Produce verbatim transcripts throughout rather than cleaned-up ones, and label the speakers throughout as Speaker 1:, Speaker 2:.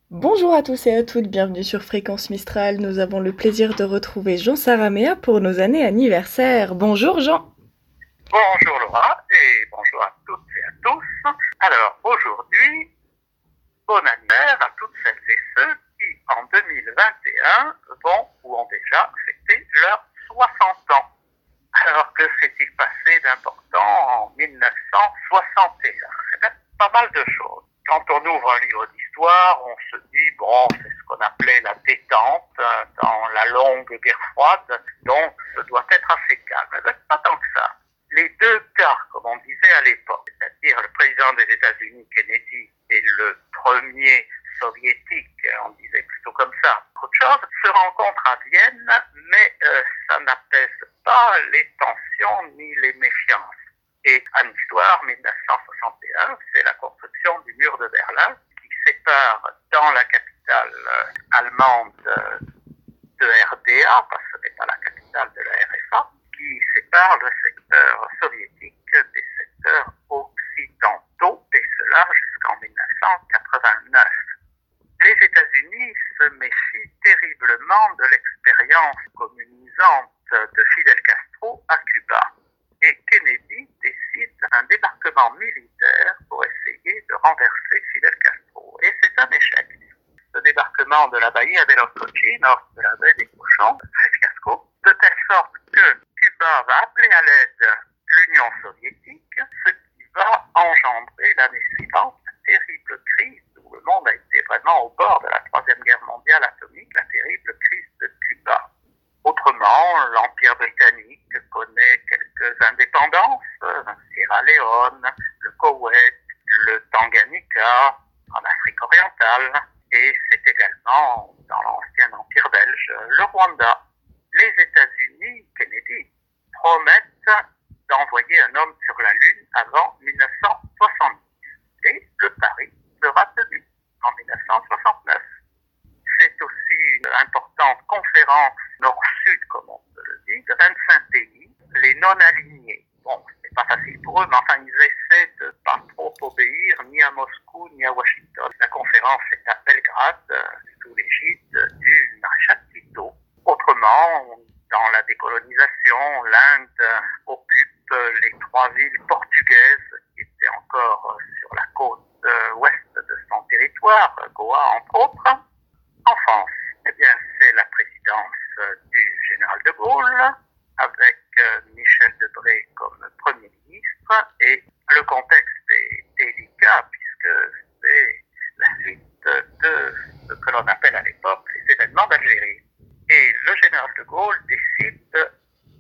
Speaker 1: Bonjour à tous et à toutes, bienvenue sur Fréquence Mistral. Nous avons le plaisir de retrouver Jean Saramea pour nos années anniversaires. Bonjour Jean.
Speaker 2: Bonjour Laura et bonjour à toutes et à tous. Alors aujourd'hui, bon anniversaire à toutes celles et ceux qui en deux mille vingt et un vont ou ont déjà fêté leurs soixante ans. Alors que s'est-il passé d'important en mille neuf cent soixante et un? C'est même pas mal de choses. Quand on ouvre un livre d'histoire, on se dit, bon, c'est ce qu'on appelait la détente euh, dans la longue guerre froide, donc ça doit être assez calme. Mais pas tant que ça. Les deux cas, comme on disait à l'époque, c'est-à-dire le président des États-Unis, Kennedy, et le premier soviétique, on disait plutôt comme ça, autre chose, se rencontrent à Vienne, mais euh, ça n'apaise pas les tensions ni les méfiances. Et en histoire, mille neuf cent soixante et un, c'est la construction du mur de Berlin qui sépare dans la capitale euh, allemande euh, de R D A, parce que ce n'est pas la capitale de la R F A, qui sépare le secteur soviétique des secteurs occidentaux, et cela jusqu'en mille neuf cent quatre-vingt-neuf. Les États-Unis se méfient terriblement de l'expérience communisante de Fidel Castro à Cuba. Et Kennedy décide un débarquement militaire pour essayer de renverser Fidel Castro. Et c'est un échec. Le débarquement de la Bahia de los Cochinos, de la baie des cochons, c'est fiasco, de telle sorte que Cuba va appeler à l'aide l'Union soviétique, ce qui va engendrer l'année suivante une terrible crise où le monde a été vraiment au bord de la Troisième Guerre mondiale atomique, la terrible crise de Cuba. Autrement, l'Empire britannique connaît quelques indépendances, Sierra Leone, le Koweït, le Tanganyika, en Afrique orientale, et c'est également dans l'ancien Empire belge, le Rwanda. Les États-Unis, Kennedy, promettent d'envoyer un homme sur la Lune avant mille neuf cent soixante-dix, et le pari sera tenu en mille neuf cent soixante-neuf. C'est aussi une importante conférence nord-sud, comme on peut le dire, de vingt-cinq pays, les non-alignés. Bon, c'est pas facile pour eux, mais enfin, ils essaient de pas trop obéir ni à Moscou ni à Washington. La conférence est à Belgrade, sous l'égide du maréchal Tito. Autrement, dans la décolonisation, l'Inde occupe les trois villes portugaises qui étaient encore sur la côte ouest de son territoire, Goa entre autres. En France, eh bien, c'est la présidence du général de Gaulle, avec Michel Debré comme Premier ministre, et le contexte est délicat puisque c'est la suite de ce que l'on appelle à l'époque les événements d'Algérie. Et le général de Gaulle décide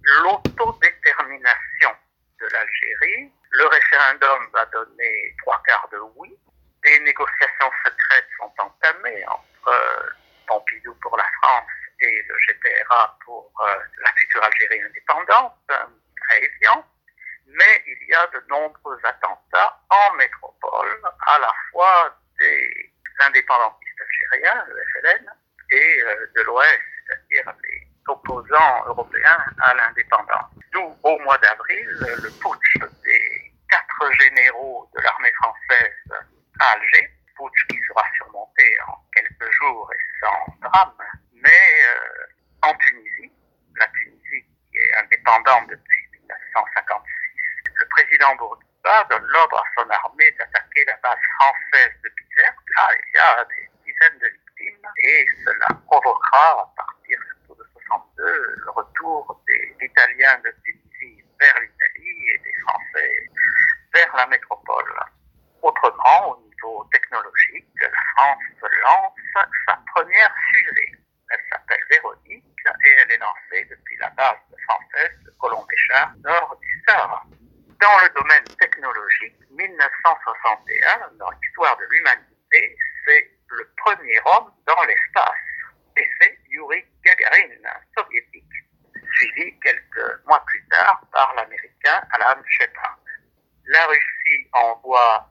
Speaker 2: l'autodétermination de l'Algérie. Le référendum va donner trois quarts de oui. Des négociations secrètes sont entamées entre Pompidou pour la France et le G P R A pour euh, la future Algérie indépendante, très évident. Mais il y a de nombreux attentats en métropole, à la fois des indépendantistes algériens, le F L N, et euh, de l'Ouest, c'est-à-dire les opposants européens à l'indépendance. D'où, au mois d'avril, le putsch des quatre généraux de l'armée française à Alger, putsch qui sera surmonté en quelques jours et sans drame, mais euh, en Tunisie, la Tunisie qui est indépendante depuis mille neuf cent cinquante-six, le président Bourguiba donne l'ordre à son armée d'attaquer la base française de Bizerte. Là, il y a des dizaines de victimes et cela provoquera, à partir surtout de soixante-deux, le retour des Italiens de Tunisie vers l'Italie et des Français vers la métropole. Autrement, au niveau technologique, la France lance sa première fusée. Elle s'appelle Véronique et elle est lancée depuis la base française de Colombéchard, nord du Sahara. Dans le domaine technologique, mille neuf cent soixante et un, dans l'histoire de l'humanité, c'est le premier homme dans l'espace. Et c'est Yuri Gagarin, soviétique, suivi quelques mois plus tard par l'américain Alan Shepard. La Russie envoie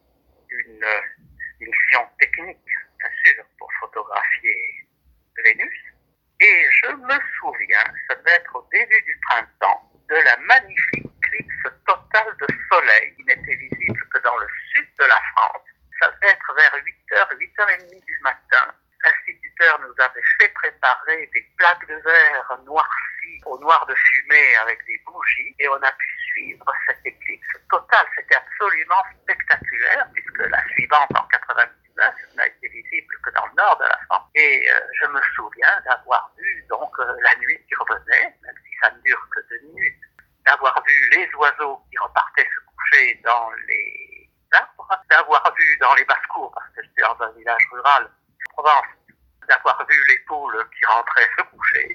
Speaker 2: une mission technique, bien sûr, pour photographier Vénus. Et je me souviens, ça devait être au début du printemps, de la magnifique éclipse totale de soleil qui n'était visible que dans le sud de la France. Ça devait être vers huit heures, huit heures trente demie du matin. L'instituteur nous avait fait préparer des plaques de verre noircies au noir de fumée avec des bougies et on a pu suivre cette éclipse totale. C'était absolument spectaculaire puisque la suivante en quatre-vingt-dix-neuf n'a été visible que dans le nord de la France. Et euh, je me souviens d'avoir vu donc euh, la nuit qui revenait, même si ça ne dure que deux minutes, d'avoir vu les oiseaux qui repartaient se coucher dans les arbres, d'avoir vu dans les basses-cours, parce que j'étais dans un village rural en Provence, d'avoir vu les poules qui rentraient se coucher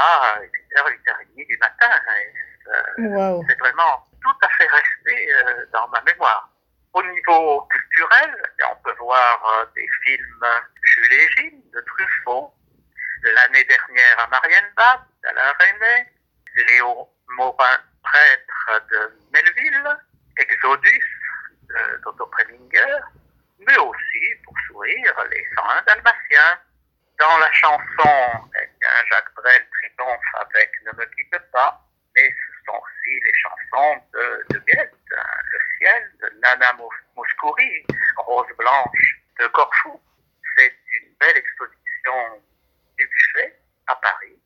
Speaker 2: à huit heures, huit heures trente du matin. Et, euh,
Speaker 1: Wow.
Speaker 2: c'est vraiment tout à fait resté euh, dans ma mémoire. Au niveau culturel, on peut voir euh, des films Jules et Gilles de Truffaut, l'année dernière à Marienbad d'Alain Resnais, Léo Morin, prêtre de Melville, Exodus de d'Otto Preminger, mais aussi, pour sourire, les cent un Dalmatiens. Dans la chanson, eh bien, Jacques Brel triomphe avec Ne me quitte pas, mais ce sont aussi les chansons de, de Goethe, hein, Le ciel, de Nana Mous- Mouskouri, Rose blanche de Corfou. C'est une belle exposition du Buffet à Paris.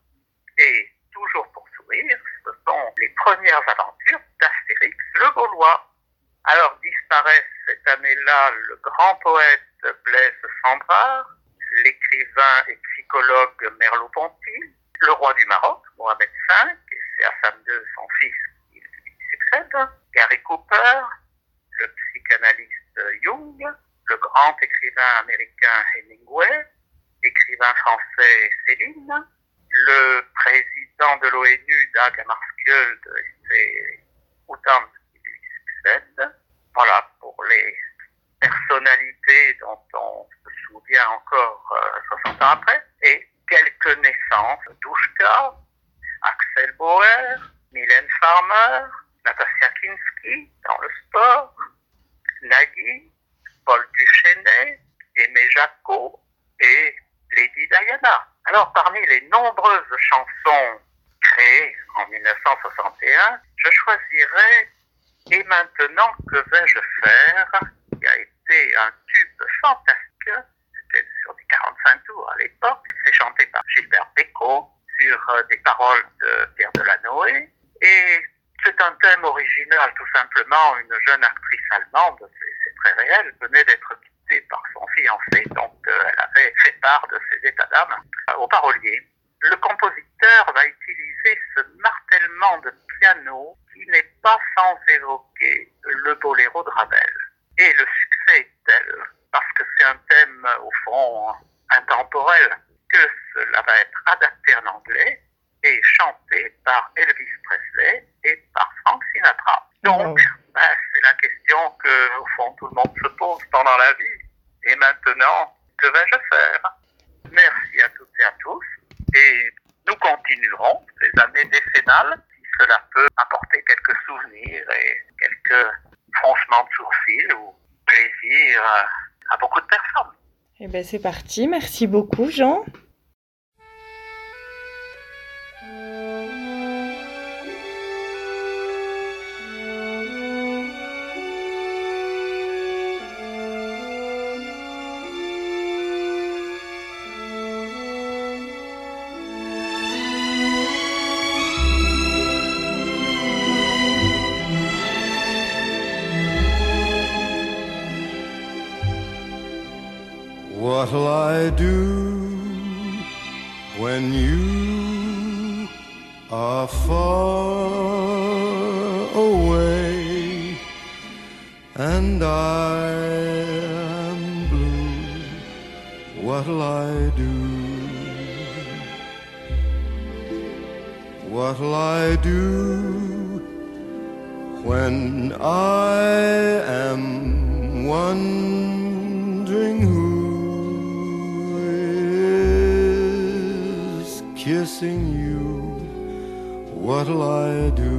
Speaker 2: Et toujours pour sourire, ce sont les premières aventures d'Astérix le Gaulois. Alors disparaissent cette année-là le grand poète Blaise Cendrars, l'écrivain et psychologue Merleau-Ponty, le roi du Maroc, Mohamed cinq, et c'est Hassan deux, son fils, qui lui succède, Gary Cooper, le psychanalyste Jung, le grand écrivain américain Hemingway, l'écrivain français Céline, le président de l'ONU, Dag Hammarskjöld, et c'est Outan qui lui succède. Voilà pour les personnalités dont on se souvient encore euh, soixante ans après, et quelques naissances, Douchka, Axel Bauer, Mylène Farmer, Natassia Kinski dans le sport, Nagui, Paul Duchesnay, Aimé Jacquot et Lady Diana. Alors parmi les nombreuses chansons créées en mille neuf cent soixante et un, je choisirais « Et maintenant, que vais-je faire ?» qui a été un tube fantastique, c'était sur des quarante-cinq tours à l'époque, c'est chanté par Gilbert Bécaud, sur euh, des paroles de Pierre Delanoë, et c'est un thème original, tout simplement. Une jeune actrice allemande, c'est, c'est très réel, venait d'être quittée par son fiancé, donc euh, elle avait fait part de ses états d'âme euh, au parolier. Le compositeur va utiliser ce martèlement de piano qui n'est pas sans évoquer le boléro de Ravel. Et le succès est tel, parce que c'est un thème, au fond, intemporel, que cela va être adapté en anglais et chanté par Elvis Presley et par Frank Sinatra. Donc, oh. ben, c'est la question que, au fond, tout le monde se pose pendant la vie. Et maintenant, que vais-je faire? Merci à toutes et à tous. Et nous continuerons ces années décennales, si cela peut apporter quelques souvenirs et quelques froncements de sourcils ou plaisir à beaucoup de personnes.
Speaker 1: Eh bien, c'est parti. Merci beaucoup, Jean.
Speaker 3: What'll I do when you are far away and I am blue? What'll I do? What'll I do when I am wondering who kissing you? What'll I do?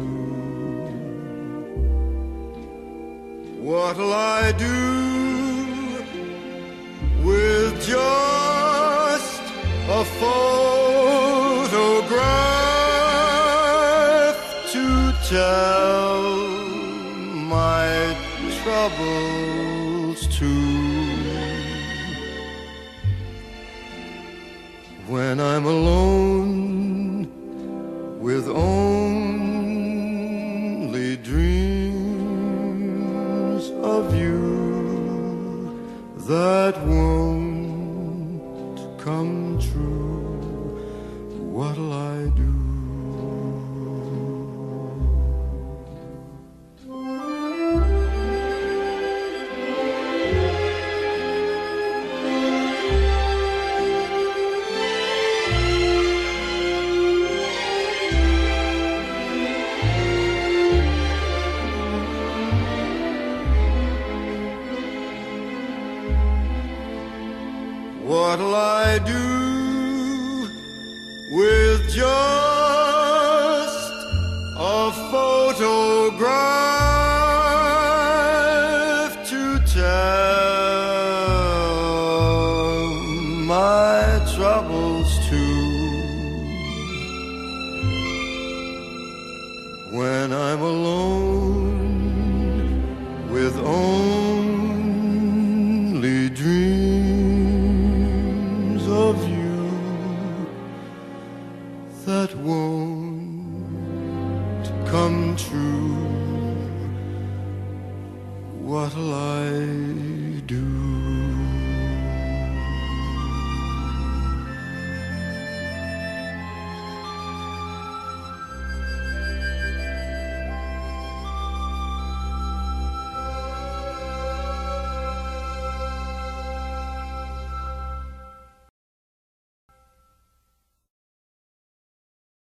Speaker 3: What'll I do with just a photograph to tell my troubles to? when I'm alone with only dreams of you that won't come true, what'll I do? What'll I do with just a photograph to tell my troubles to, when I'm alone with only dreams of you that won't come true, what'll I do?